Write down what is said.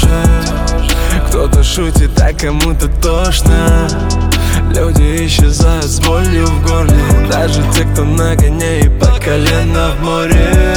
Кто-то шутит, а кому-то тошно. Люди исчезают с болью в горле, даже те, кто на коне и по колено в море.